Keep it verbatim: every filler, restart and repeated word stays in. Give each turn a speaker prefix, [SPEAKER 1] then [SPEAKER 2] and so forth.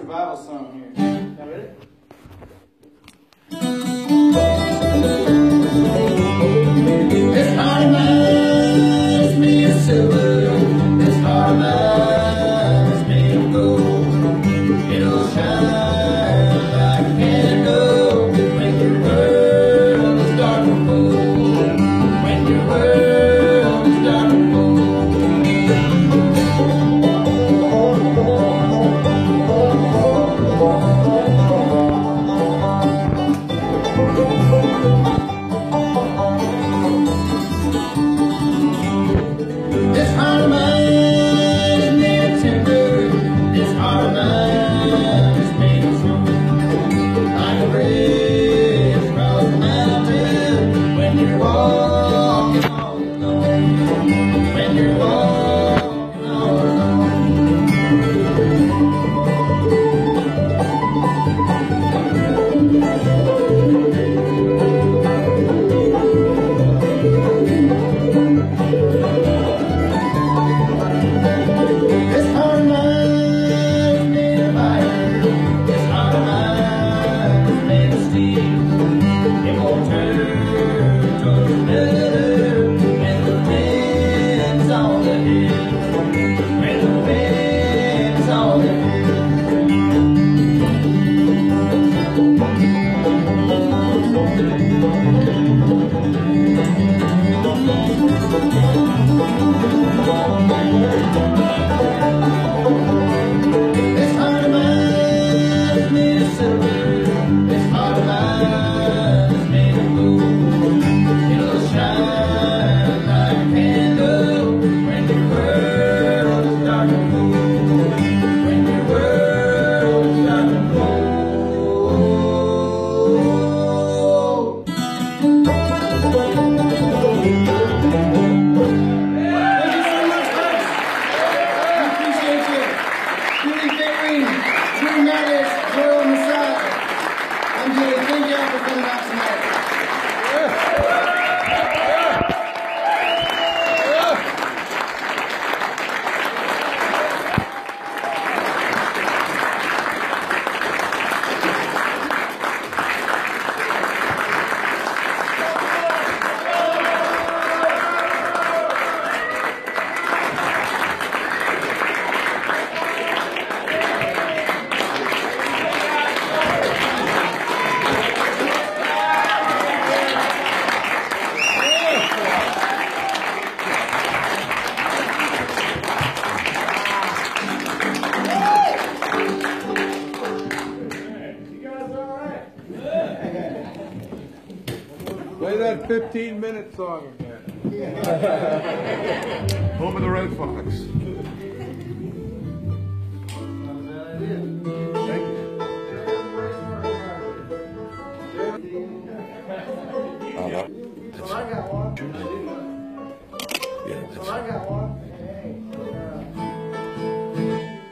[SPEAKER 1] revival song here. Y'all ready? This heart of mine is made of silver. This heart of mine is made of gold. It'll shine like a candle when your world is dark and cold. When your world is dark and cold. This heart of mine is made of timber. This heart of mine is made of stone. Like a bridge across the mountain when you're walking all alone. When you're walking all alone. This heart of mine is made of iron. This heart of mine is made of steel. It won't turn towards another when the wind's on the hill. When the wind's on the hill. This heart of mine is made of silver. This heart of mine is made of gold. It'll shine like a candle when your world is dark and cold. When your world is dark and cold. Thank you so much, folks. I appreciate you. Julie Vickery, Drew Mattis, Joel Masai. I'm Jay. Thank y'all for coming out tonight.
[SPEAKER 2] Play that fifteen minute song again. Home of the Red Fox. Thank you.
[SPEAKER 1] So I got one.
[SPEAKER 2] Yeah,
[SPEAKER 1] So I got one.